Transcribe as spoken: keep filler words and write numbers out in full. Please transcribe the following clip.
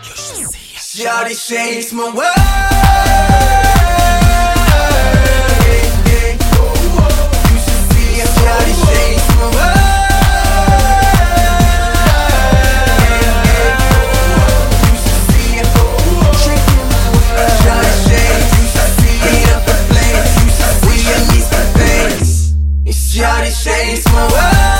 Shawty shakes my world. You should see how Shawty shakes my world. You should see how Shawty shakes. You should see it up the place. You should see her knees for face. Shawty shakes my world.